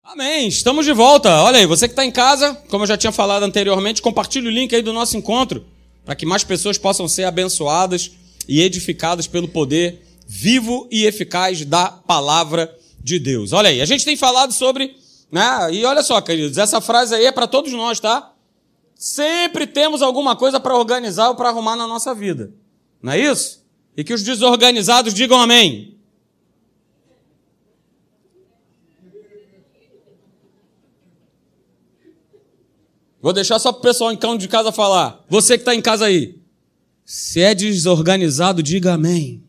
Amém, estamos de volta. Olha aí, você que está em casa, como eu já tinha falado anteriormente, compartilhe o link aí do nosso encontro, para que mais pessoas possam ser abençoadas e edificadas pelo poder vivo e eficaz da palavra de Deus. Olha aí, a gente tem falado sobre, né? E olha só, queridos, essa frase aí é para todos nós, tá? Sempre temos alguma coisa para organizar ou para arrumar na nossa vida, não é isso? E que os desorganizados digam amém. Vou deixar só para o pessoal então de casa falar. Você que está em casa aí. Se é desorganizado, diga amém.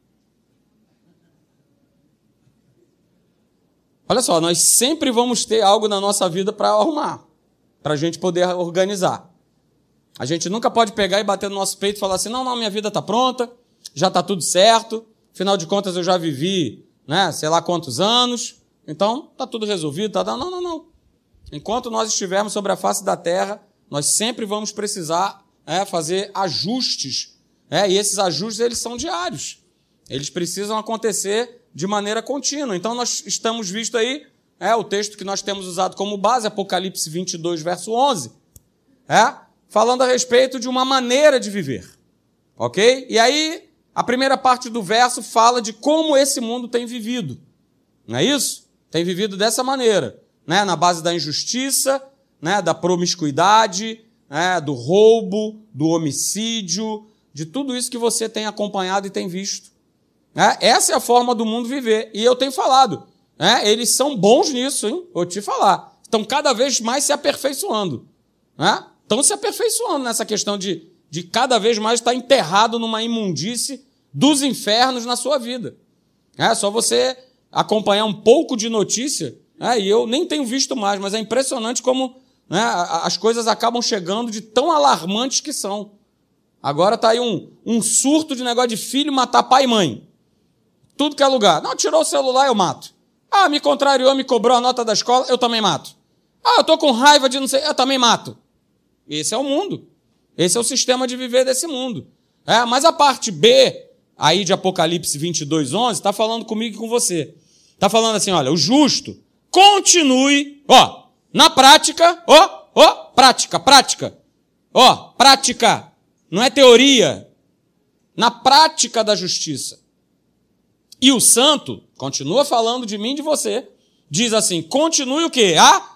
Olha só, nós sempre vamos ter algo na nossa vida para arrumar, para a gente poder organizar. A gente nunca pode pegar e bater no nosso peito e falar assim, não, minha vida está pronta, já está tudo certo, afinal de contas eu já vivi, né, sei lá quantos anos, então está tudo resolvido. Tá... Não. Enquanto nós estivermos sobre a face da terra, nós sempre vamos precisar fazer ajustes. E esses ajustes, eles são diários. Eles precisam acontecer de maneira contínua. Então, nós estamos visto aí, o texto que nós temos usado como base, Apocalipse 22, verso 11, falando a respeito de uma maneira de viver. Ok? E aí, a primeira parte do verso fala de como esse mundo tem vivido. Não é isso? Tem vivido dessa maneira. Na base da injustiça, da promiscuidade, do roubo, do homicídio, de tudo isso que você tem acompanhado e tem visto. Essa é a forma do mundo viver. E eu tenho falado, eles são bons nisso, hein? Vou te falar. Estão cada vez mais se aperfeiçoando. Estão se aperfeiçoando nessa questão de cada vez mais estar enterrado numa imundície dos infernos na sua vida. Só você acompanhar um pouco de notícia. E eu nem tenho visto mais, mas é impressionante como as coisas acabam chegando de tão alarmantes que são. Agora está aí um surto de negócio de filho matar pai e mãe. Tudo que é lugar. Não, tirou o celular, eu mato. Me contrariou, me cobrou a nota da escola, eu também mato. Eu estou com raiva de não sei, eu também mato. Esse é o mundo. Esse é o sistema de viver desse mundo. Mas a parte B, aí de Apocalipse 22, 11, está falando comigo e com você. Está falando assim, olha, o justo continue, na prática, prática, não é teoria, na prática da justiça. E o santo, continua falando de mim e de você, diz assim, continue o quê? A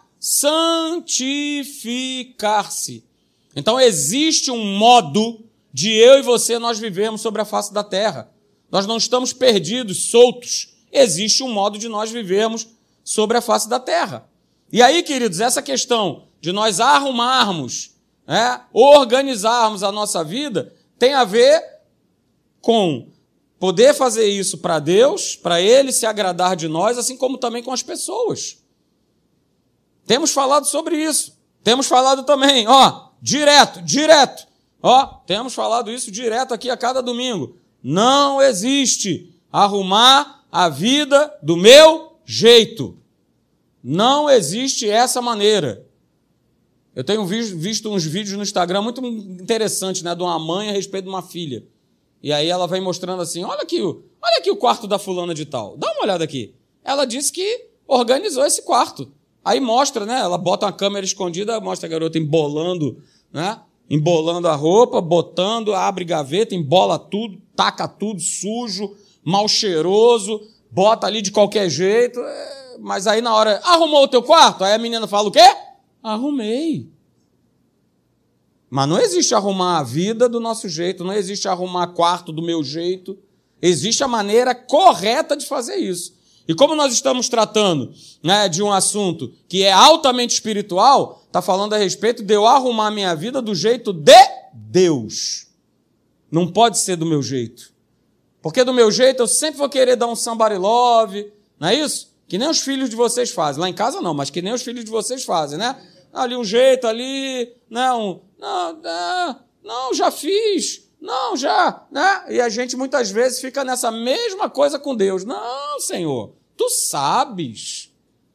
santificar-se. Então existe um modo de eu e você nós vivermos sobre a face da terra. Nós não estamos perdidos, soltos. Existe um modo de nós vivermos sobre a face da terra. E aí, queridos, essa questão de nós arrumarmos, organizarmos a nossa vida, tem a ver com poder fazer isso para Deus, para Ele se agradar de nós, assim como também com as pessoas. Temos falado sobre isso. Temos falado também, direto. Temos falado isso direto aqui a cada domingo. Não existe arrumar a vida do meu jeito. Não existe essa maneira. Eu tenho visto uns vídeos no Instagram muito interessantes, de uma mãe a respeito de uma filha. E aí ela vem mostrando assim, olha aqui o quarto da fulana de tal. Dá uma olhada aqui. Ela disse que organizou esse quarto. Aí mostra, ela bota uma câmera escondida, mostra a garota embolando, embolando a roupa, botando, abre gaveta, embola tudo, taca tudo sujo, mal cheiroso, bota ali de qualquer jeito, mas aí na hora, arrumou o teu quarto? Aí a menina fala o quê? Arrumei. Mas não existe arrumar a vida do nosso jeito, não existe arrumar quarto do meu jeito, existe a maneira correta de fazer isso. E como nós estamos tratando de um assunto que é altamente espiritual, está falando a respeito de eu arrumar a minha vida do jeito de Deus. Não pode ser do meu jeito. Porque do meu jeito eu sempre vou querer dar um somebody love, não é isso? Que nem os filhos de vocês fazem. Lá em casa não, mas que nem os filhos de vocês fazem, Ali um jeito, ali, não, já fiz, não, já, E a gente muitas vezes fica nessa mesma coisa com Deus. Não, Senhor, tu sabes.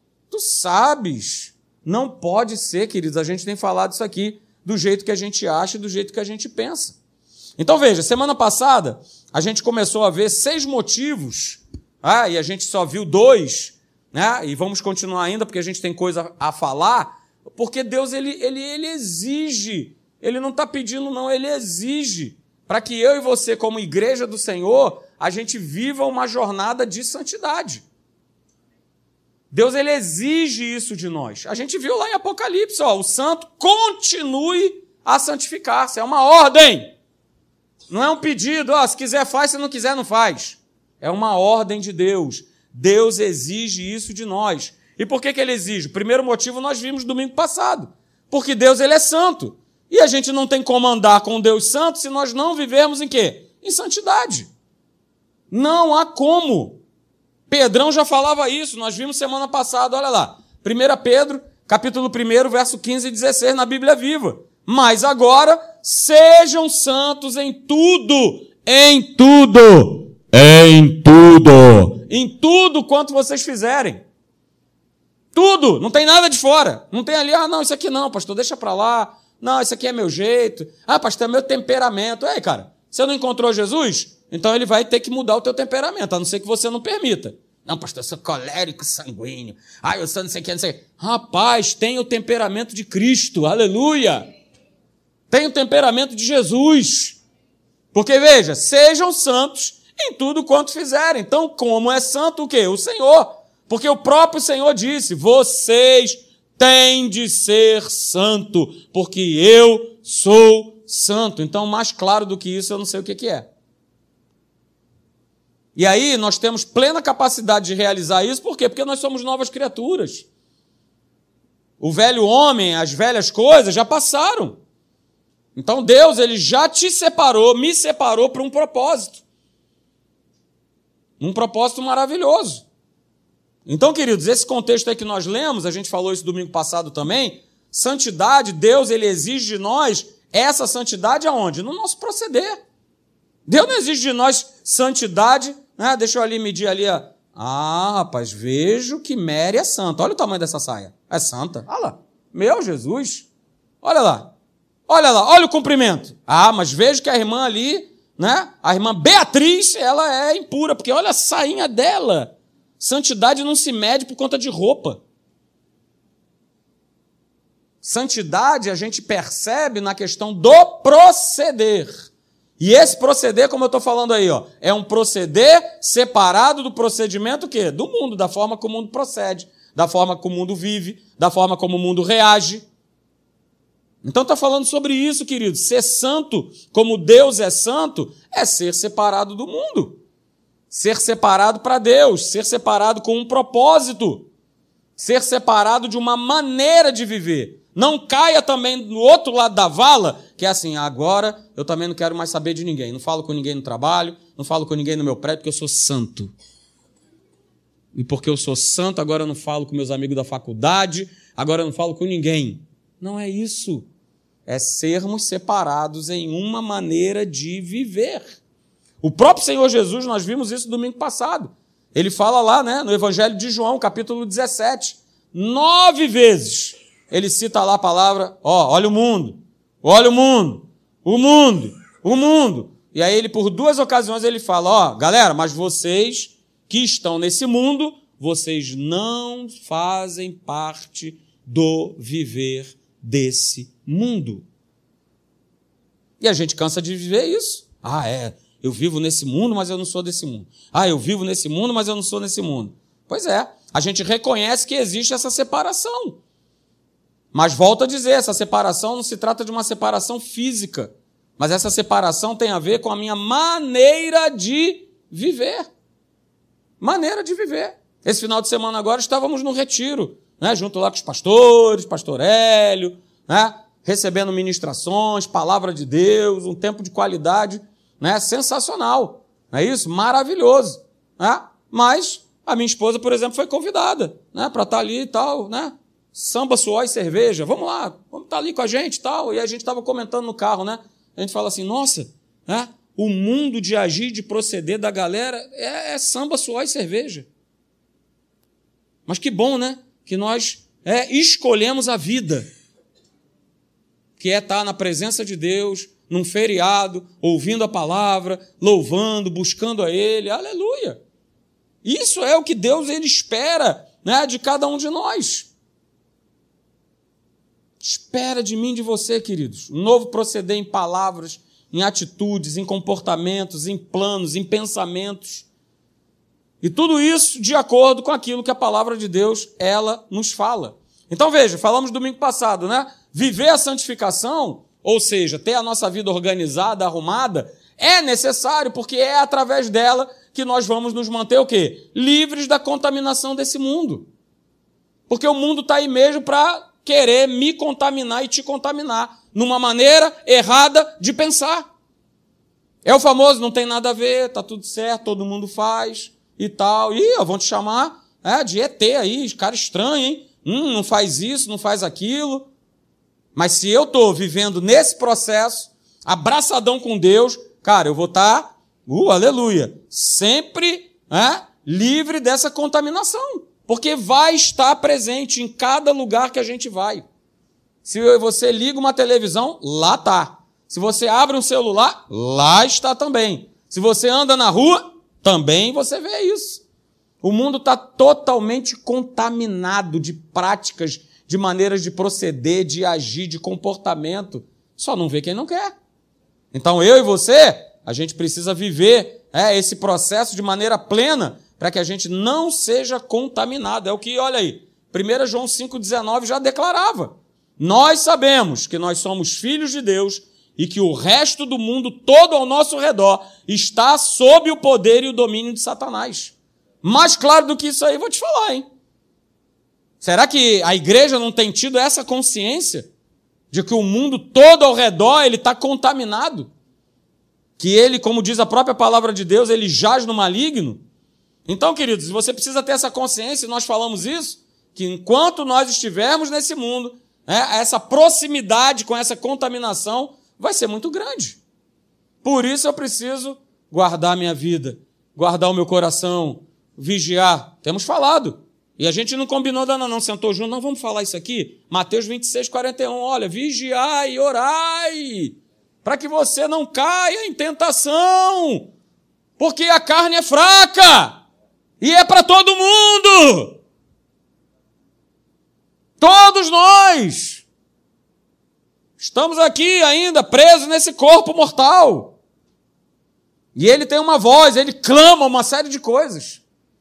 Não pode ser, queridos, a gente tem falado isso aqui do jeito que a gente acha e do jeito que a gente pensa. Então veja, semana passada a gente começou a ver 6 motivos, e a gente só viu 2, né? E vamos continuar ainda, porque a gente tem coisa a falar, porque Deus, ele exige, ele não está pedindo não, ele exige, para que eu e você, como igreja do Senhor, a gente viva uma jornada de santidade. Deus, ele exige isso de nós. A gente viu lá em Apocalipse, o santo continue a santificar-se, é uma ordem, não é um pedido, se quiser faz, se não quiser não faz. É uma ordem de Deus. Deus exige isso de nós. E por que ele exige? O primeiro motivo nós vimos domingo passado. Porque Deus, ele é santo. E a gente não tem como andar com Deus santo se nós não vivermos em quê? Em santidade. Não há como. Pedrão já falava isso, nós vimos semana passada, olha lá. 1 Pedro, capítulo 1, verso 15 e 16, na Bíblia Viva. Mas agora, sejam santos em tudo. Em tudo. Em tudo. Em tudo quanto vocês fizerem. Tudo. Não tem nada de fora. Não tem ali, não, isso aqui não, pastor, deixa pra lá. Não, isso aqui é meu jeito. Pastor, é meu temperamento. Ei, cara, você não encontrou Jesus? Então ele vai ter que mudar o teu temperamento, a não ser que você não permita. Não, pastor, eu sou colérico sanguíneo. Eu sou não sei o que, não sei o que. Rapaz, tem o temperamento de Cristo. Aleluia. Tem o temperamento de Jesus. Porque, veja, sejam santos em tudo quanto fizerem. Então, como é santo o quê? O Senhor. Porque o próprio Senhor disse, vocês têm de ser santo, porque eu sou santo. Então, mais claro do que isso, eu não sei o que é. E aí, nós temos plena capacidade de realizar isso, por quê? Porque nós somos novas criaturas. O velho homem, as velhas coisas já passaram. Então, Deus, ele já te separou, me separou para um propósito. Um propósito maravilhoso. Então, queridos, esse contexto aí que nós lemos, a gente falou isso domingo passado também, santidade, Deus, ele exige de nós essa santidade aonde? No nosso proceder. Deus não exige de nós santidade, né? Deixa eu ali medir ali, rapaz, vejo que Mary é santa. Olha o tamanho dessa saia. É santa. Olha lá. Meu Jesus. Olha lá. Olha lá, olha o comprimento. Mas vejo que a irmã ali, né? A irmã Beatriz, ela é impura, porque olha a sainha dela. Santidade não se mede por conta de roupa. Santidade a gente percebe na questão do proceder. E esse proceder, como eu estou falando aí, é um proceder separado do procedimento o quê? Do mundo, da forma como o mundo procede, da forma como o mundo vive, da forma como o mundo reage. Então está falando sobre isso, querido. Ser santo, como Deus é santo, é ser separado do mundo. Ser separado para Deus, ser separado com um propósito, ser separado de uma maneira de viver. Não caia também no outro lado da vala, que é assim, agora eu também não quero mais saber de ninguém. Não falo com ninguém no trabalho, não falo com ninguém no meu prédio, porque eu sou santo. E porque eu sou santo, agora eu não falo com meus amigos da faculdade, agora eu não falo com ninguém. Não é isso. É sermos separados em uma maneira de viver. O próprio Senhor Jesus, nós vimos isso domingo passado. Ele fala lá, né, no Evangelho de João, capítulo 17, 9 vezes. Ele cita lá a palavra, olha o mundo, olha o mundo, o mundo, o mundo. E aí ele, por 2 ocasiões, ele fala, galera, mas vocês que estão nesse mundo, vocês não fazem parte do viver desse mundo. E a gente cansa de viver isso. Eu vivo nesse mundo, mas eu não sou desse mundo. Eu vivo nesse mundo, mas eu não sou nesse mundo. Pois é, a gente reconhece que existe essa separação. Mas volto a dizer, essa separação não se trata de uma separação física, mas essa separação tem a ver com a minha maneira de viver. Maneira de viver. Esse final de semana agora estávamos no retiro, né, junto lá com os pastores, pastor Hélio, né, recebendo ministrações, palavra de Deus, um tempo de qualidade, né, sensacional, não é isso? Maravilhoso. Né? Mas a minha esposa, por exemplo, foi convidada, né, para estar ali e tal, né? Samba, suor e cerveja, vamos lá, vamos estar ali com a gente e tal. E a gente estava comentando no carro, né? A gente fala assim, nossa, né? O mundo de agir, de proceder da galera é samba, suor e cerveja. Mas que bom, né? Que nós escolhemos a vida, que é estar na presença de Deus, num feriado, ouvindo a palavra, louvando, buscando a Ele, aleluia. Isso é o que Deus ele espera, né, de cada um de nós. Espera de mim, de você, queridos, um novo proceder em palavras, em atitudes, em comportamentos, em planos, em pensamentos. E tudo isso de acordo com aquilo que a palavra de Deus, ela nos fala. Então veja, falamos domingo passado, né? Viver a santificação, ou seja, ter a nossa vida organizada, arrumada, é necessário, porque é através dela que nós vamos nos manter o quê? Livres da contaminação desse mundo. Porque o mundo está aí mesmo para querer me contaminar e te contaminar, numa maneira errada de pensar. É o famoso, não tem nada a ver, está tudo certo, todo mundo faz e tal. E vão te chamar de ET aí, cara estranho, hein? Não faz isso, não faz aquilo. Mas se eu estou vivendo nesse processo, abraçadão com Deus, cara, eu vou estar, aleluia, sempre livre dessa contaminação. Porque vai estar presente em cada lugar que a gente vai. Se você liga uma televisão, lá está. Se você abre um celular, lá está também. Se você anda na rua, também você vê isso. O mundo está totalmente contaminado de práticas, de maneiras de proceder, de agir, de comportamento. Só não vê quem não quer. Então eu e você, a gente precisa viver esse processo de maneira plena, para que a gente não seja contaminado. É o que, olha aí, 1 João 5,19 já declarava. Nós sabemos que nós somos filhos de Deus e que o resto do mundo todo ao nosso redor está sob o poder e o domínio de Satanás. Mais claro do que isso aí, vou te falar, hein? Será que a igreja não tem tido essa consciência de que o mundo todo ao redor ele está contaminado? Que ele, como diz a própria palavra de Deus, ele jaz no maligno? Então, queridos, você precisa ter essa consciência, e nós falamos isso, que enquanto nós estivermos nesse mundo, essa proximidade com essa contaminação vai ser muito grande. Por isso eu preciso guardar a minha vida, guardar o meu coração, vigiar. Temos falado. E a gente não combinou, não, sentou junto, não, vamos falar isso aqui? Mateus 26, 41, olha, vigiai e orai, para que você não caia em tentação, porque a carne é fraca. E é para todo mundo. Todos nós estamos aqui ainda presos nesse corpo mortal. E ele tem uma voz, ele clama uma série de coisas.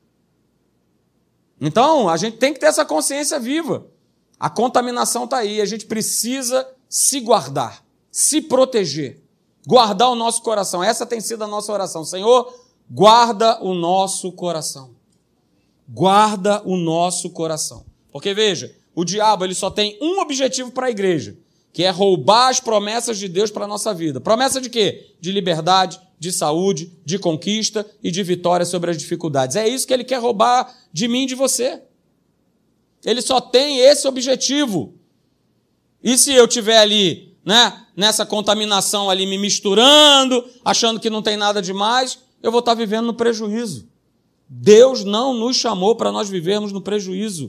Então, a gente tem que ter essa consciência viva. A contaminação está aí, a gente precisa se guardar, se proteger, guardar o nosso coração. Essa tem sido a nossa oração. Senhor, guarda o nosso coração. Guarda o nosso coração. Porque, veja, o diabo ele só tem um objetivo para a igreja, que é roubar as promessas de Deus para a nossa vida. Promessa de quê? De liberdade, de saúde, de conquista e de vitória sobre as dificuldades. É isso que ele quer roubar de mim e de você. Ele só tem esse objetivo. E se eu estiver ali, nessa contaminação ali, me misturando, achando que não tem nada demais, eu vou estar vivendo no prejuízo. Deus não nos chamou para nós vivermos no prejuízo.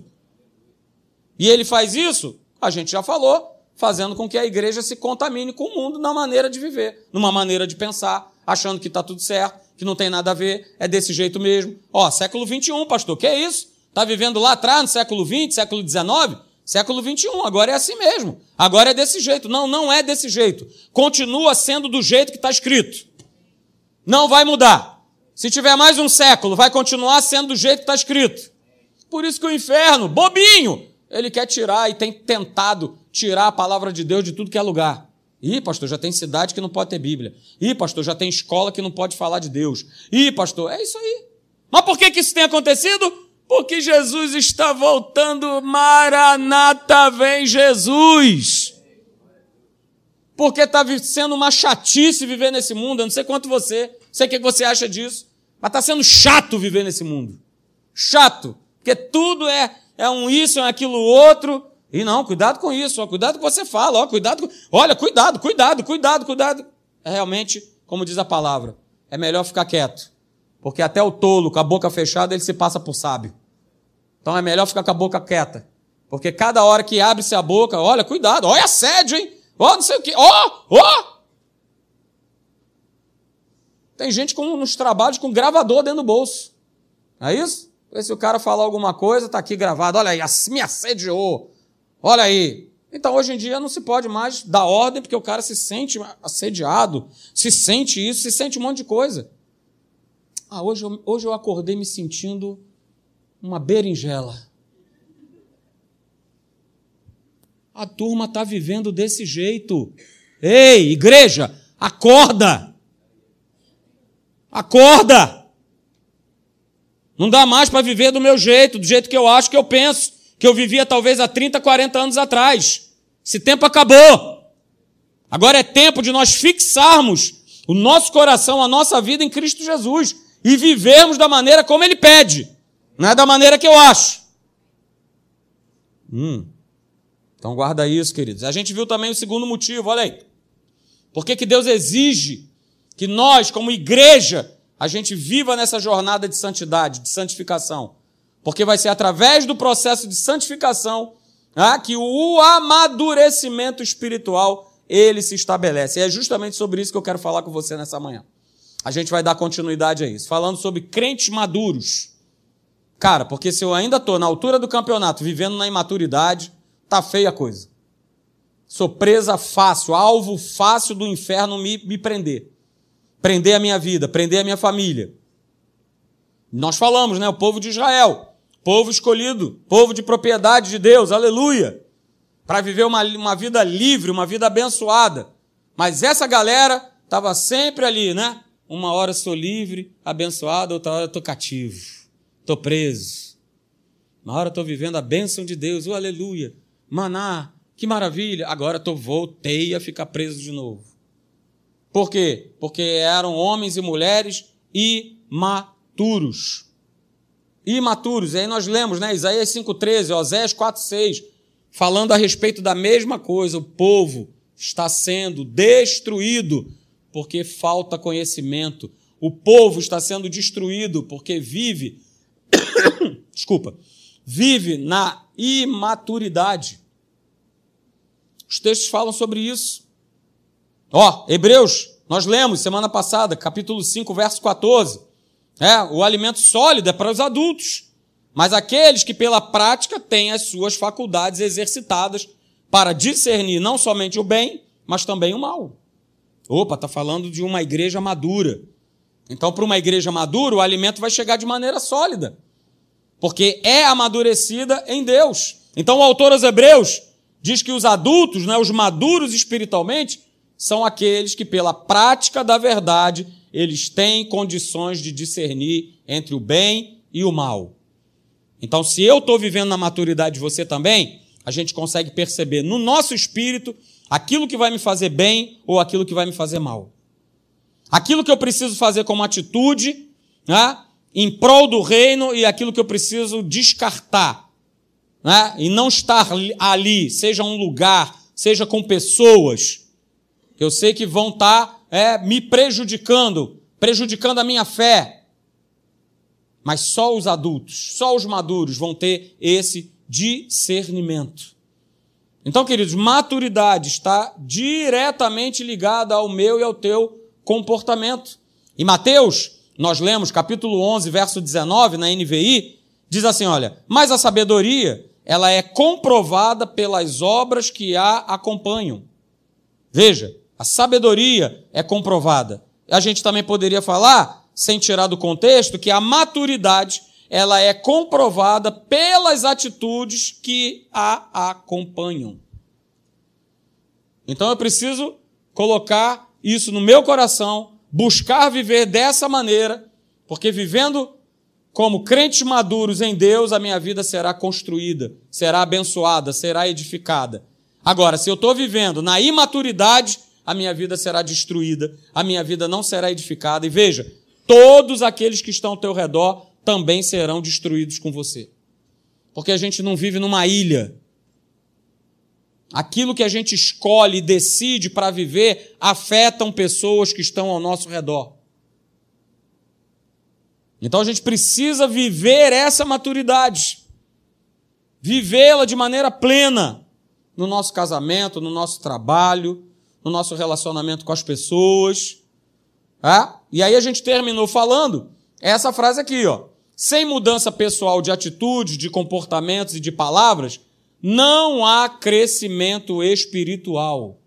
E ele faz isso, a gente já falou, fazendo com que a igreja se contamine com o mundo na maneira de viver, numa maneira de pensar, achando que está tudo certo, que não tem nada a ver, é desse jeito mesmo. Século XXI, pastor, que é isso? Está vivendo lá atrás, no século XX, século XIX? Século XXI, agora é assim mesmo. Agora é desse jeito. Não, não é desse jeito. Continua sendo do jeito que está escrito. Não vai mudar. Se tiver mais um século, vai continuar sendo do jeito que está escrito. Por isso que o inferno, bobinho, ele quer tirar e tem tentado tirar a palavra de Deus de tudo que é lugar. Ih, pastor, já tem cidade que não pode ter Bíblia. Ih, pastor, já tem escola que não pode falar de Deus. Ih, pastor, é isso aí. Mas por que isso tem acontecido? Porque Jesus está voltando. Maranata, vem Jesus. Porque está sendo uma chatice viver nesse mundo. Eu não sei quanto você, sei o que você acha disso, mas está sendo chato viver nesse mundo. Chato. Porque tudo é um isso, é aquilo outro. E não, cuidado com isso, cuidado com o que você fala, cuidado. Olha, cuidado. É realmente, como diz a palavra, é melhor ficar quieto. Porque até o tolo, com a boca fechada, ele se passa por sábio. Então é melhor ficar com a boca quieta. Porque cada hora que abre-se a boca, olha, cuidado, olha assédio, hein? Não sei o quê, Tem gente nos trabalhos com gravador dentro do bolso. Não é isso? Se o cara falar alguma coisa, está aqui gravado. Olha aí, me assediou. Olha aí. Então, hoje em dia, não se pode mais dar ordem, porque o cara se sente assediado, se sente isso, se sente um monte de coisa. Hoje eu acordei me sentindo uma berinjela. A turma está vivendo desse jeito. Ei, igreja, acorda! Acorda! Não dá mais para viver do meu jeito, do jeito que eu acho, que eu penso, que eu vivia talvez há 30, 40 anos atrás. Esse tempo acabou. Agora é tempo de nós fixarmos o nosso coração, a nossa vida em Cristo Jesus e vivermos da maneira como Ele pede, não é da maneira que eu acho. Então guarda isso, queridos. A gente viu também o segundo motivo, olha aí. Por que Deus exige que nós, como igreja, a gente viva nessa jornada de santidade, de santificação? Porque vai ser através do processo de santificação que o amadurecimento espiritual, ele se estabelece. E é justamente sobre isso que eu quero falar com você nessa manhã. A gente vai dar continuidade a isso, falando sobre crentes maduros. Cara, porque se eu ainda estou na altura do campeonato, vivendo na imaturidade, tá feia a coisa. Sou presa fácil, alvo fácil do inferno me prender. Prender a minha vida, prender a minha família. Nós falamos, né? O povo de Israel, povo escolhido, povo de propriedade de Deus, aleluia, para viver uma vida livre, uma vida abençoada. Mas essa galera estava sempre ali, né? Uma hora sou livre, abençoado, outra hora estou cativo, estou preso. Uma hora estou vivendo a bênção de Deus, aleluia, maná, que maravilha. Agora voltei a ficar preso de novo. Por quê? Porque eram homens e mulheres imaturos. Imaturos. E aí nós lemos, né? Isaías 5,13, Oséias 4,6, falando a respeito da mesma coisa. O povo está sendo destruído porque falta conhecimento. O povo está sendo destruído porque vive na imaturidade. Os textos falam sobre isso. Hebreus, nós lemos semana passada, capítulo 5, verso 14. O alimento sólido é para os adultos, mas aqueles que pela prática têm as suas faculdades exercitadas para discernir não somente o bem, mas também o mal. Está falando de uma igreja madura. Então, para uma igreja madura, o alimento vai chegar de maneira sólida, porque é amadurecida em Deus. Então, o autor aos Hebreus diz que os adultos, né, os maduros espiritualmente, são aqueles que, pela prática da verdade, eles têm condições de discernir entre o bem e o mal. Então, se eu estou vivendo na maturidade, você também, a gente consegue perceber no nosso espírito aquilo que vai me fazer bem ou aquilo que vai me fazer mal. Aquilo que eu preciso fazer como atitude, né, em prol do reino, e aquilo que eu preciso descartar, né, e não estar ali, seja um lugar, seja com pessoas que eu sei que vão estar me prejudicando a minha fé. Mas só os adultos, só os maduros vão ter esse discernimento. Então, queridos, maturidade está diretamente ligada ao meu e ao teu comportamento. Em Mateus, nós lemos capítulo 11, verso 19, na NVI, diz assim, olha, mas a sabedoria, ela é comprovada pelas obras que a acompanham. Veja, a sabedoria é comprovada. A gente também poderia falar, sem tirar do contexto, que a maturidade, ela é comprovada pelas atitudes que a acompanham. Então eu preciso colocar isso no meu coração, buscar viver dessa maneira, porque vivendo como crentes maduros em Deus, a minha vida será construída, será abençoada, será edificada. Agora, se eu estou vivendo na imaturidade, a minha vida será destruída, a minha vida não será edificada. E veja, todos aqueles que estão ao teu redor também serão destruídos com você. Porque a gente não vive numa ilha. Aquilo que a gente escolhe e decide para viver afetam pessoas que estão ao nosso redor. Então a gente precisa viver essa maturidade, vivê-la de maneira plena no nosso casamento, no nosso trabalho, no nosso relacionamento com as pessoas. E aí a gente terminou falando essa frase aqui, sem mudança pessoal de atitudes, de comportamentos e de palavras, não há crescimento espiritual.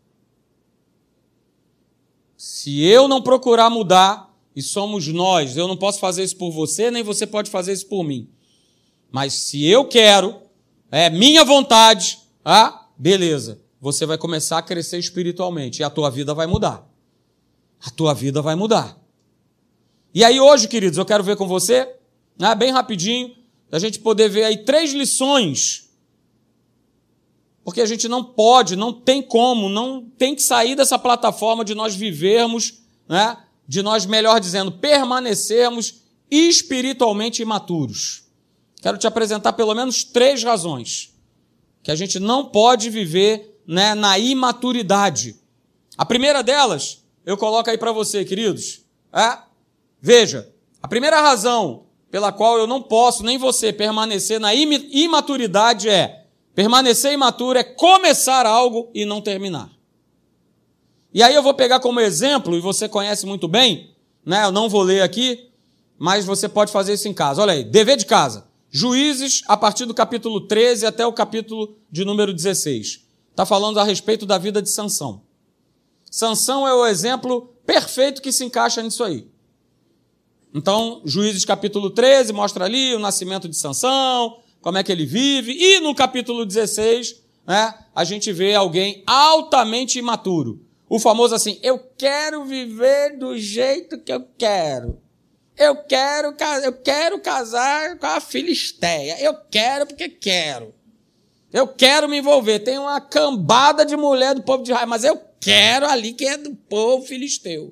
Se eu não procurar mudar, e somos nós, eu não posso fazer isso por você, nem você pode fazer isso por mim. Mas se eu quero, é minha vontade, beleza, você vai começar a crescer espiritualmente e a tua vida vai mudar. A tua vida vai mudar. E aí hoje, queridos, eu quero ver com você, bem rapidinho, da gente poder ver aí 3 lições. Porque a gente não pode, não tem como, não tem que sair dessa plataforma de nós vivermos, de nós, melhor dizendo, permanecermos espiritualmente imaturos. Quero te apresentar pelo menos 3 razões que a gente não pode viver, na imaturidade. A primeira delas, eu coloco aí para você, queridos. Veja, a primeira razão pela qual eu não posso, nem você, permanecer na imaturidade permanecer imaturo é começar algo e não terminar. E aí eu vou pegar como exemplo, e você conhece muito bem, eu não vou ler aqui, mas você pode fazer isso em casa. Olha aí, dever de casa. Juízes, a partir do capítulo 13 até o capítulo de número 16. Está falando a respeito da vida de Sansão. Sansão é o exemplo perfeito que se encaixa nisso aí. Então, Juízes capítulo 13 mostra ali o nascimento de Sansão, como é que ele vive, e no capítulo 16, a gente vê alguém altamente imaturo. O famoso assim, eu quero viver do jeito que eu quero. Eu quero casar com a Filisteia. Eu quero porque quero. Eu quero me envolver. Tem uma cambada de mulher do povo de Israel, mas eu quero ali que é do povo filisteu.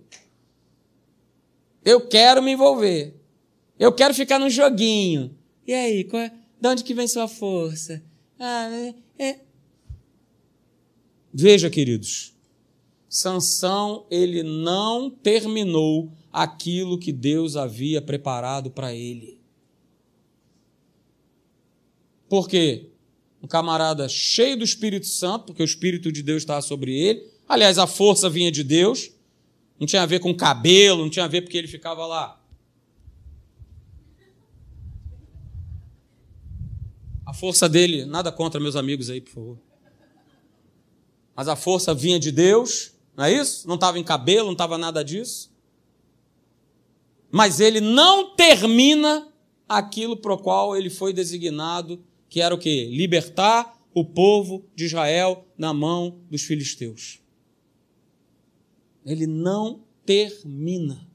Eu quero me envolver. Eu quero ficar num joguinho. E aí, de onde que vem sua força? Veja, queridos, Sansão, ele não terminou aquilo que Deus havia preparado para ele. Por quê? Um camarada cheio do Espírito Santo, porque o Espírito de Deus estava sobre ele. Aliás, a força vinha de Deus. Não tinha a ver com cabelo, não tinha a ver porque ele ficava lá. A força dele, nada contra meus amigos aí, por favor. Mas a força vinha de Deus, não é isso? Não estava em cabelo, não estava nada disso. Mas ele não termina aquilo para o qual ele foi designado, que era o quê? Libertar o povo de Israel na mão dos filisteus. Ele não termina.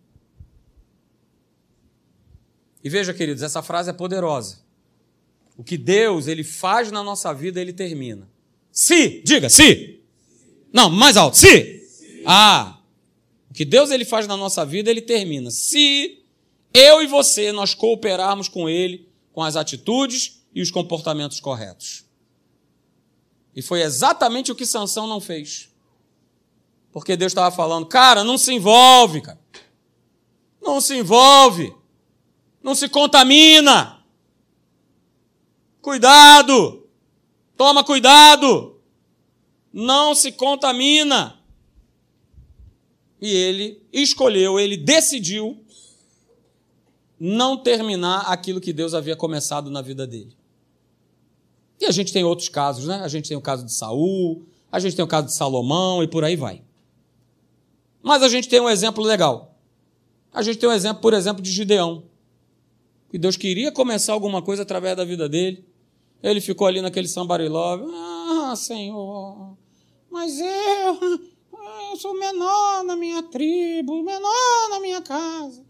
E veja, queridos, essa frase é poderosa. O que Deus ele faz na nossa vida, ele termina. Se, diga, se. Não, mais alto, se. O que Deus ele faz na nossa vida, ele termina. Se eu e você, nós cooperarmos com ele, com as atitudes e os comportamentos corretos. E foi exatamente o que Sansão não fez. Porque Deus estava falando, cara, não se envolve, cara. Não se envolve. Não se contamina. Cuidado. Toma cuidado. Não se contamina. E ele escolheu, ele decidiu não terminar aquilo que Deus havia começado na vida dele. E a gente tem outros casos, né? A gente tem o caso de Saul, a gente tem o caso de Salomão e por aí vai. Mas a gente tem um exemplo legal. A gente tem um exemplo, por exemplo, de Gideão. Que Deus queria começar alguma coisa através da vida dele. Ele ficou ali naquele somebody love. Senhor, mas eu sou menor na minha tribo, menor na minha casa.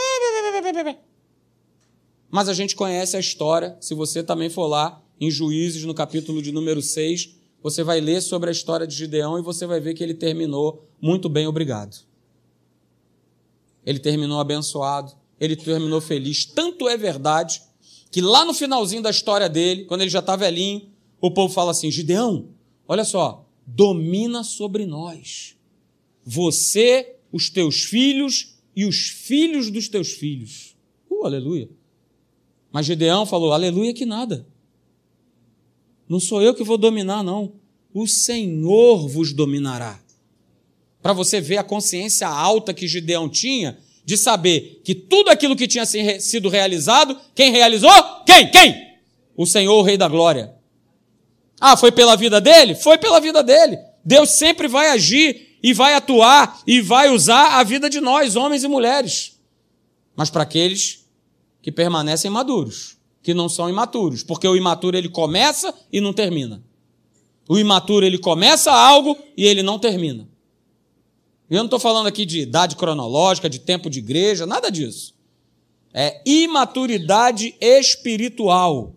Mas a gente conhece a história, se você também for lá em Juízes, no capítulo de número 6, você vai ler sobre a história de Gideão e você vai ver que ele terminou muito bem, obrigado. Ele terminou abençoado, ele terminou feliz. Tanto é verdade que lá no finalzinho da história dele, quando ele já está velhinho, o povo fala assim, Gideão, olha só, domina sobre nós. Você, os teus filhos e os filhos dos teus filhos. Aleluia. Mas Gideão falou, aleluia que nada. Não sou eu que vou dominar, não. O Senhor vos dominará. Para você ver a consciência alta que Gideão tinha de saber que tudo aquilo que tinha sido realizado, quem realizou? Quem? O Senhor, o Rei da Glória. Ah, foi pela vida dele? Foi pela vida dele. Deus sempre vai agir e vai atuar e vai usar a vida de nós, homens e mulheres. Mas para aqueles que permanecem maduros, que não são imaturos, porque o imaturo ele começa e não termina. O imaturo ele começa algo e ele não termina. Eu não estou falando aqui de idade cronológica, de tempo de igreja, nada disso. É imaturidade espiritual.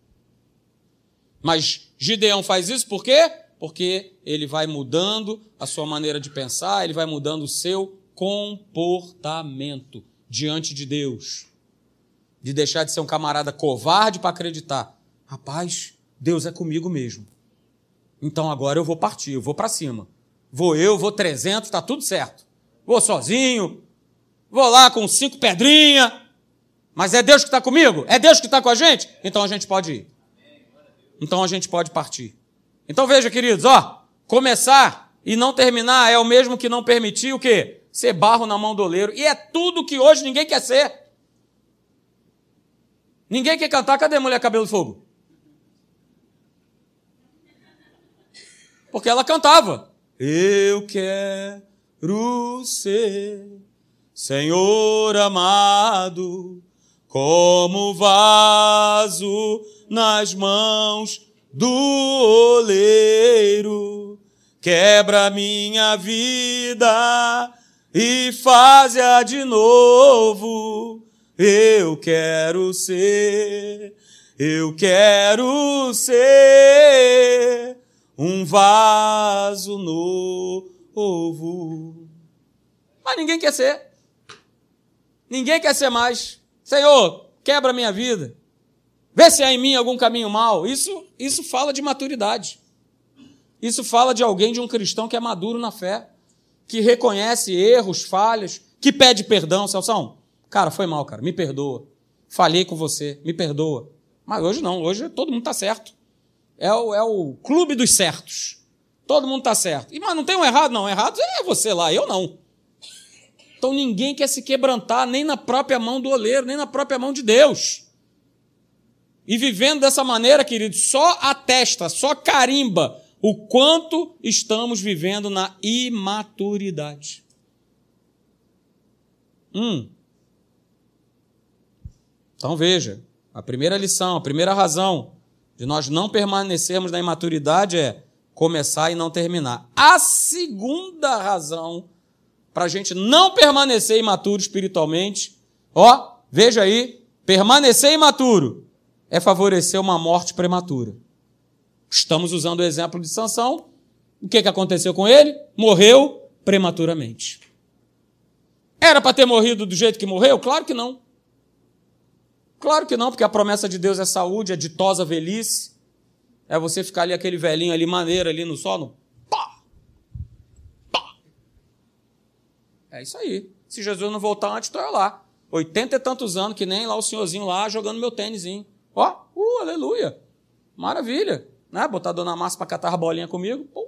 Mas Gideão faz isso por quê? Porque ele vai mudando a sua maneira de pensar, ele vai mudando o seu comportamento diante de Deus. De deixar de ser um camarada covarde para acreditar. Rapaz, Deus é comigo mesmo. Então agora eu vou partir, eu vou para cima. Vou 300, está tudo certo. Vou sozinho, vou lá com 5 pedrinhas. Mas é Deus que está comigo? É Deus que está com a gente? Então a gente pode ir. Então a gente pode partir. Então veja, queridos, começar e não terminar é o mesmo que não permitir o quê? Ser barro na mão do oleiro. E é tudo que hoje ninguém quer ser. Ninguém quer cantar. Cadê a mulher cabelo de fogo? Porque ela cantava. Eu quero ser, Senhor amado, como vaso nas mãos do oleiro. Quebra minha vida e faz-a de novo. Eu quero ser um vaso novo. Mas ninguém quer ser. Ninguém quer ser mais. Senhor, quebra minha vida. Vê se há em mim algum caminho mau. Isso fala de maturidade. Isso fala de alguém, de um cristão que é maduro na fé, que reconhece erros, falhas, que pede perdão. Celção, cara, foi mal, cara, me perdoa. Falhei com você, me perdoa. Mas hoje não, hoje todo mundo está certo. É o clube dos certos. Todo mundo está certo. Mas não tem um errado, não. Errado é você lá, eu não. Então ninguém quer se quebrantar, nem na própria mão do oleiro, nem na própria mão de Deus. E vivendo dessa maneira, querido, só atesta, só carimba o quanto estamos vivendo na imaturidade. Então veja, a primeira lição, a primeira razão de nós não permanecermos na imaturidade é começar e não terminar. A segunda razão para a gente não permanecer imaturo espiritualmente, veja aí, permanecer imaturo é favorecer uma morte prematura. Estamos usando o exemplo de Sansão. O que aconteceu com ele? Morreu prematuramente. Era para ter morrido do jeito que morreu? Claro que não. Claro que não, porque a promessa de Deus é saúde, é ditosa velhice. É você ficar ali, aquele velhinho ali, maneiro, ali no sol, pá! É isso aí. Se Jesus não voltar antes, estou eu lá. 80 e tantos anos, que nem lá o senhorzinho lá, jogando meu tênisinho. Aleluia. Maravilha. Né? Botar a dona Márcia para catar a bolinha comigo. Pô.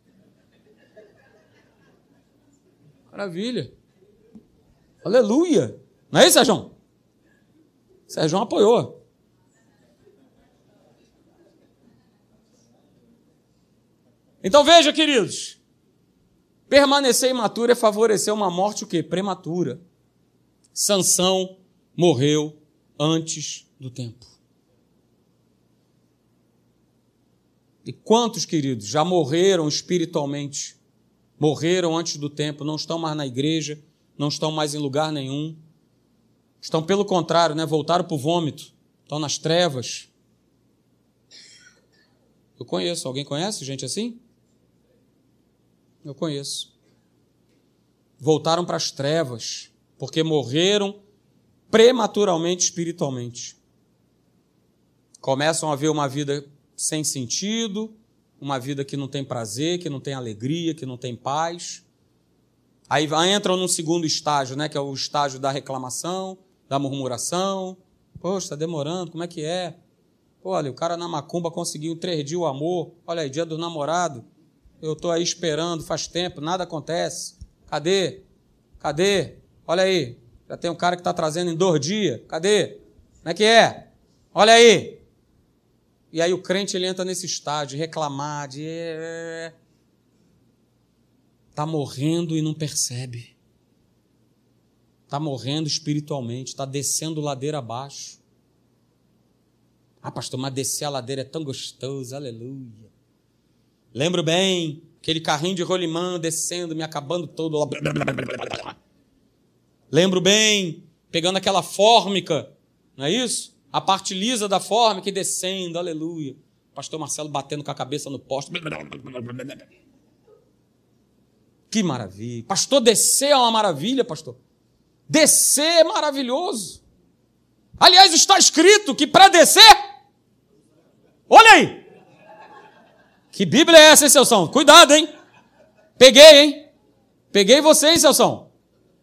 Maravilha. Aleluia. Não é isso, Sérgio? Sérgio apoiou. Então veja, queridos, permanecer imaturo é favorecer uma morte o quê? Prematura. Sansão morreu antes do tempo. E quantos, queridos, já morreram espiritualmente? Morreram antes do tempo, não estão mais na igreja, não estão mais em lugar nenhum. Estão, pelo contrário, voltaram para o vômito, estão nas trevas. Eu conheço. Alguém conhece gente assim? Eu conheço. Voltaram para as trevas, porque morreram prematuramente espiritualmente. Começam a ver uma vida sem sentido, uma vida que não tem prazer, que não tem alegria, que não tem paz. Aí entram num segundo estágio, que é o estágio da reclamação, da murmuração. Poxa, está demorando, como é que é? Pô, olha, o cara na macumba conseguiu 3 dias o amor. Olha aí, dia do namorado. Eu estou aí esperando, faz tempo, nada acontece. Cadê? Olha aí, Já tem um cara que está trazendo em 2 dias. Cadê? Como é que é? Olha aí. E aí o crente ele entra nesse estágio de reclamar, de... Está morrendo e não percebe. Está morrendo espiritualmente, está descendo ladeira abaixo. Ah, pastor, mas descer a ladeira é tão gostoso, aleluia. Lembro bem, aquele carrinho de rolimã descendo, me acabando todo. Lembro bem, pegando aquela fórmica, não é isso? A parte lisa da fórmica e descendo, aleluia. Pastor Marcelo batendo com a cabeça no poste. Que maravilha. Pastor, descer é uma maravilha, pastor. Descer é maravilhoso. Aliás, está escrito que para descer... Olha aí. Que Bíblia é essa, hein, Celção? Cuidado, hein? Peguei, hein? Peguei você, hein, Celção?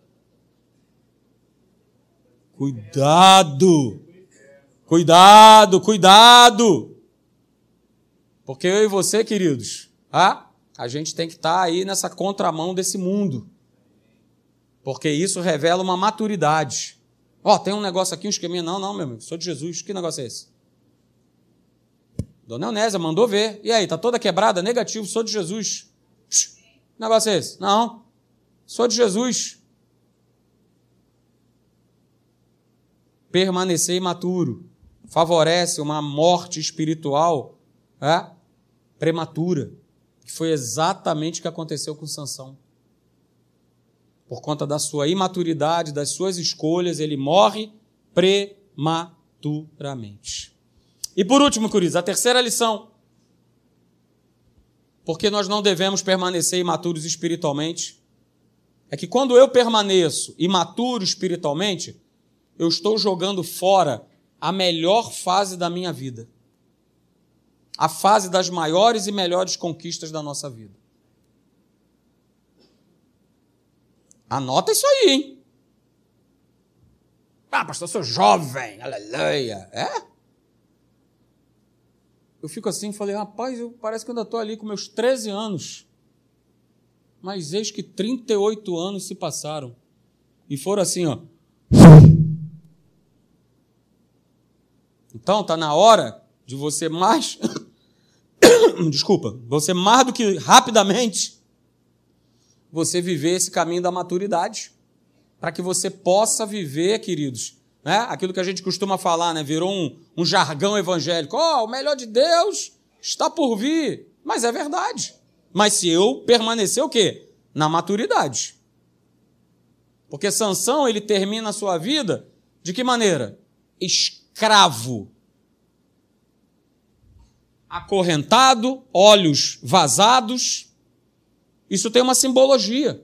Cuidado. Cuidado, cuidado. Porque eu e você, queridos, a gente tem que estar aí nessa contramão desse mundo. Porque isso revela uma maturidade. Tem um negócio aqui, um esqueminha. Não, meu amigo, sou de Jesus. Que negócio é esse? Dona Eunésia mandou ver. E aí, tá toda quebrada? Negativo, sou de Jesus. Que negócio é esse? Não, sou de Jesus. Permanecer imaturo favorece uma morte espiritual prematura, que foi exatamente o que aconteceu com Sansão. Por conta da sua imaturidade, das suas escolhas, ele morre prematuramente. E por último, queridos, a terceira lição. Porque nós não devemos permanecer imaturos espiritualmente. É que quando eu permaneço imaturo espiritualmente, eu estou jogando fora a melhor fase da minha vida. A fase das maiores e melhores conquistas da nossa vida. Anota isso aí, hein? Pastor, eu sou jovem, aleluia. Eu fico assim, falei, rapaz, parece que eu ainda estou ali com meus 13 anos. Mas eis que 38 anos se passaram. E foram assim, Então, está na hora de você mais... você mais do que rapidamente, você viver esse caminho da maturidade. Para que você possa viver, queridos, aquilo que a gente costuma falar, virou um jargão evangélico. O melhor de Deus está por vir. Mas é verdade. Mas se eu permanecer o quê? Na maturidade. Porque Sansão, ele termina a sua vida de que maneira? Escravo. Acorrentado, olhos vazados. Isso tem uma simbologia.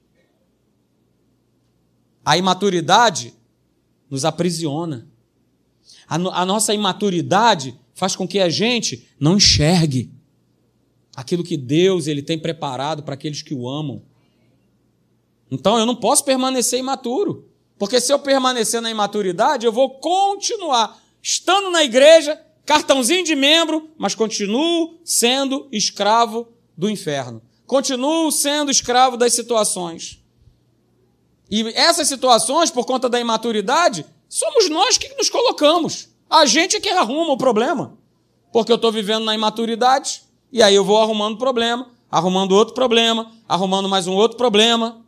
A imaturidade nos aprisiona. A nossa imaturidade faz com que a gente não enxergue aquilo que Deus ele tem preparado para aqueles que o amam. Então, eu não posso permanecer imaturo. Porque se eu permanecer na imaturidade, eu vou continuar estando na igreja, cartãozinho de membro, mas continuo sendo escravo do inferno. Continuo sendo escravo das situações. E essas situações, por conta da imaturidade, somos nós que nos colocamos. A gente é que arruma o problema. Porque eu estou vivendo na imaturidade, e aí eu vou arrumando problema, arrumando outro problema, arrumando mais um outro problema.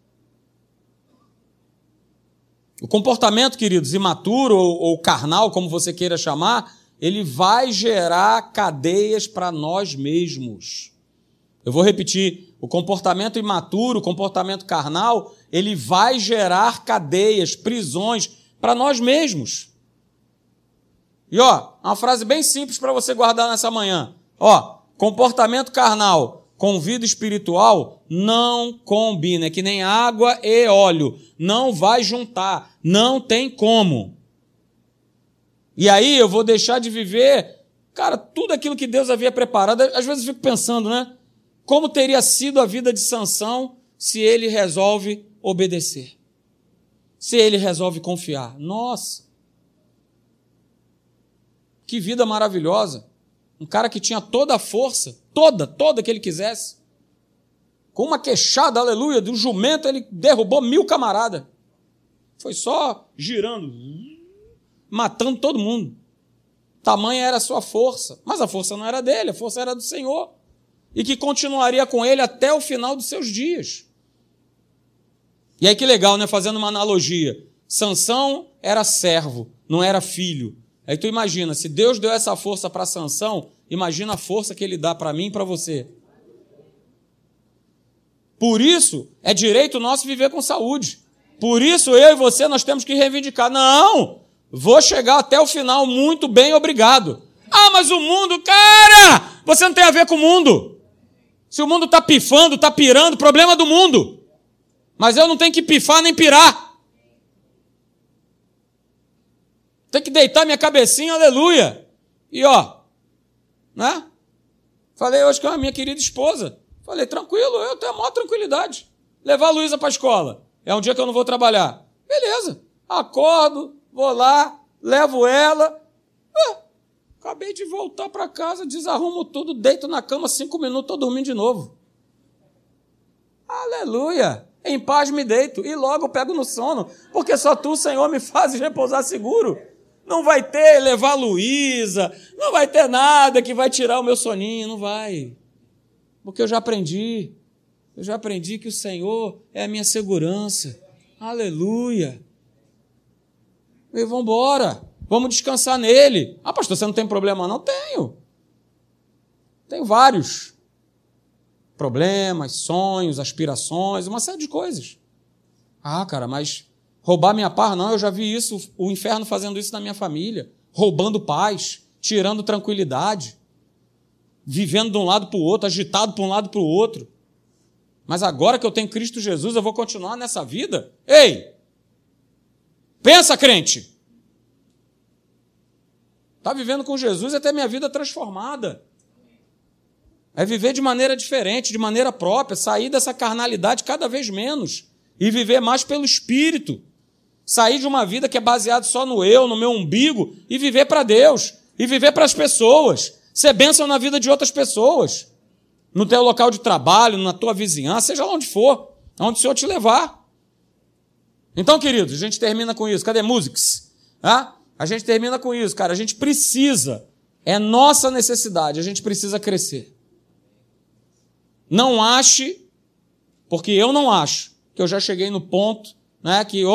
O comportamento, queridos, imaturo ou carnal, como você queira chamar, ele vai gerar cadeias para nós mesmos. Eu vou repetir, o comportamento imaturo, o comportamento carnal, ele vai gerar cadeias, prisões para nós mesmos. E uma frase bem simples para você guardar nessa manhã. Comportamento carnal com vida espiritual não combina, é que nem água e óleo, não vai juntar, não tem como. E aí eu vou deixar de viver, tudo aquilo que Deus havia preparado. Às vezes eu fico pensando, como teria sido a vida de Sansão se ele resolve obedecer? Se ele resolve confiar? Nossa! Que vida maravilhosa! Um cara que tinha toda a força, toda que ele quisesse. Com uma queixada, aleluia, de um jumento, ele derrubou 1000 camaradas. Foi só girando, matando todo mundo. Tamanha era a sua força. Mas a força não era dele, a força era do Senhor. E que continuaria com ele até o final dos seus dias. E aí que legal, né? Fazendo uma analogia. Sansão era servo, não era filho. Aí tu imagina, se Deus deu essa força para Sansão, imagina a força que ele dá para mim e para você. Por isso, é direito nosso viver com saúde. Por isso, eu e você, nós temos que reivindicar. Não, vou chegar até o final muito bem, obrigado. Ah, mas o mundo, cara, você não tem a ver com o mundo. Se o mundo está pifando, está pirando, problema do mundo. Mas eu não tenho que pifar nem pirar. Tem que deitar minha cabecinha, aleluia. E né? Falei hoje com a minha querida esposa. Falei, tranquilo, eu tenho a maior tranquilidade. Levar a Luísa para a escola. É um dia que eu não vou trabalhar. Beleza. Acordo, vou lá, levo ela. Acabei de voltar para casa, desarrumo tudo, deito na cama 5 minutos, estou dormindo de novo. Aleluia. Em paz me deito e logo pego no sono, porque só tu, Senhor, me fazes repousar seguro. Não vai ter levar a Luísa, não vai ter nada que vai tirar o meu soninho, não vai. Porque eu já aprendi que o Senhor é a minha segurança. Aleluia. E vamos embora, vamos descansar nele. Ah, pastor, você não tem problema? Não tenho. Tenho vários problemas, sonhos, aspirações, uma série de coisas. Ah, cara, mas roubar minha paz? Não, eu já vi isso, o inferno fazendo isso na minha família, roubando paz, tirando tranquilidade, vivendo de um lado para o outro, agitado para um lado para o outro. Mas agora que eu tenho Cristo Jesus, eu vou continuar nessa vida? Ei! Pensa, crente! Está vivendo com Jesus e até minha vida transformada. É viver de maneira diferente, de maneira própria, sair dessa carnalidade cada vez menos e viver mais pelo Espírito. Sair de uma vida que é baseada só no eu, no meu umbigo, e viver para Deus, e viver para as pessoas. Ser bênção na vida de outras pessoas. No teu local de trabalho, na tua vizinhança, seja lá onde for, onde o Senhor te levar. Então, queridos, a gente termina com isso. Cadê músicas? A gente termina com isso, cara. A gente precisa, é nossa necessidade, a gente precisa crescer. Não ache, porque eu não acho, que eu já cheguei no ponto, né, que,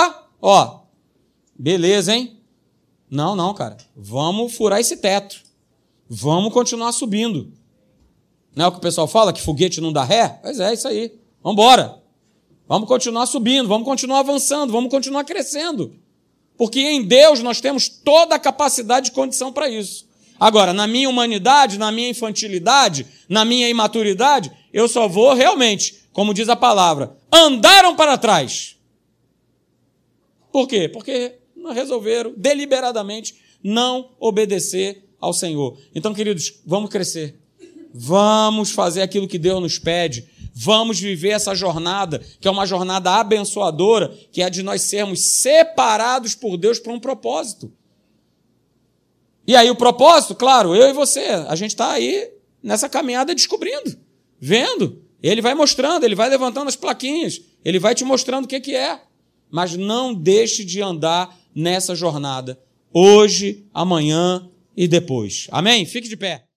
beleza, hein? Não, cara. Vamos furar esse teto. Vamos continuar subindo. Não é o que o pessoal fala, que foguete não dá ré? Pois é, isso aí. Vamos embora. Vamos continuar subindo, vamos continuar avançando, vamos continuar crescendo. Porque em Deus nós temos toda a capacidade e condição para isso. Agora, na minha humanidade, na minha infantilidade, na minha imaturidade, eu só vou realmente, como diz a palavra, andaram para trás. Por quê? Porque não resolveram deliberadamente não obedecer ao Senhor. Então, queridos, vamos crescer. Vamos fazer aquilo que Deus nos pede. Vamos viver essa jornada, que é uma jornada abençoadora, que é de nós sermos separados por Deus para um propósito. E aí o propósito, claro, eu e você, a gente está aí nessa caminhada descobrindo, vendo. Ele vai mostrando, ele vai levantando as plaquinhas, ele vai te mostrando o que é. Mas não deixe de andar nessa jornada, hoje, amanhã e depois. Amém? Fique de pé.